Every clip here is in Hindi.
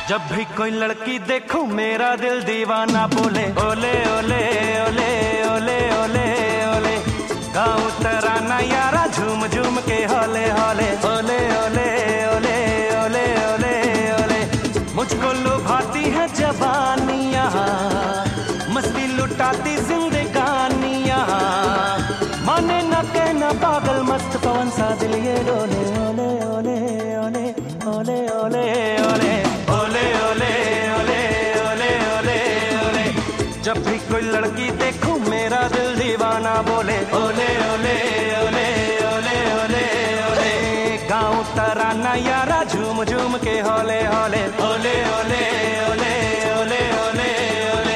जब भी कोई लड़की देखूं मेरा दिल दीवाना बोले ओले ओले ओले ओले ओले ओले। गाऊं तराना यारा झूम झूम के होले होले ओले ओले ओले ओले ओले ओले। मुझको लुभाती है जवानियाँ, मस्ती लुटाती जिंदगानियाँ। माने न कहना पागल मस्त पवन सा दिल ये डोले ओले ओले ओले ओले ओले ओले ओले ओले ओले ओले ओले ओले। जब भी कोई लड़की देखूं मेरा दिल दीवाना बोले ओले ओले ओले ओले ओले ओले। गाऊं तराना यारा झूम झूम के होले होले ओले ओले ओले ओले ओले ओले।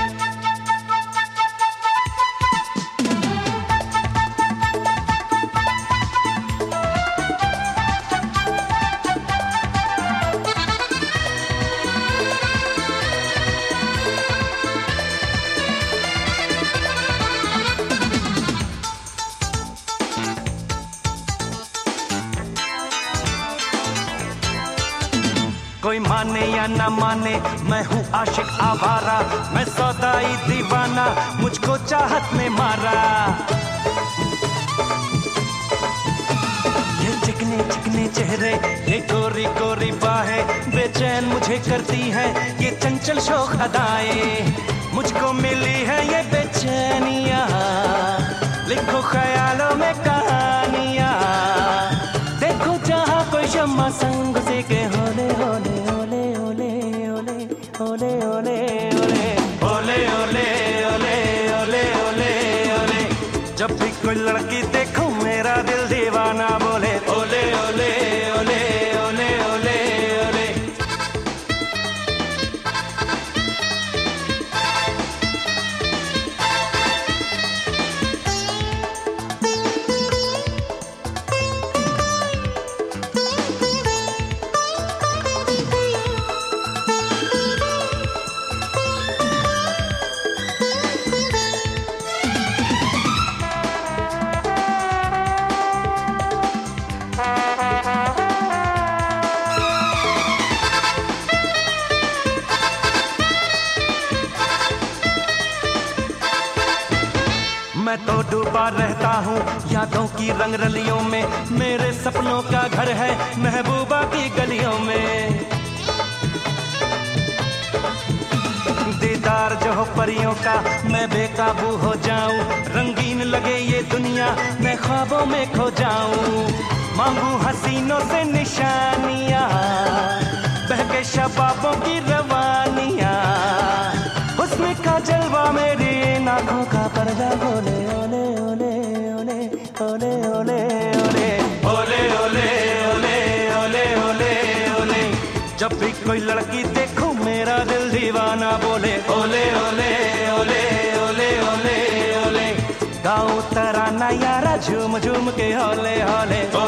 कोई माने या ना माने मैं हूँ आशिक आवारा, मैं सौदाई दीवाना मुझको चाहत ने मारा। ये चिकने चिकने चेहरे ये गोरी गोरी बाहें बेचैन मुझे करती है ये चंचल शौक अदाएं। मुझको मिली है ये बेचैनियाँ, लिखो ख्यालों में कहानियाँ। देखो जहाँ कोई शम्मा संग से के होले होले ओले ओले ओले ओले ओले ओले ओले ओले ओले ओले ओले ओले। जब भी कोई लड़की देखूं मेरा दिल दीवाना बोले ओले ओले ओले ओले ओले ओले। मैं तो डूबा रहता हूँ यादों की रंग रलियों में, मेरे सपनों का घर है महबूबा की गलियों में। दीदार जो हो परियों का मैं बेकाबू हो जाऊं, रंगीन लगे ये दुनिया मैं ख्वाबों में खो जाऊं। मांगू हसीनों से निशानियाँ बहके शबाबों की रवानियाँ, हुस्न का जलवा मेरी आँखों का पर्दा ओले ओले ओले ओले ओले ओले ओले ओले ओले ओले ओले ओले ओले। जब भी कोई लड़की देखूं मेरा दिल दीवाना बोले ओले ओले ओले ओले ओले ओले। गाऊं तराना यारा झूम झूम के होले होले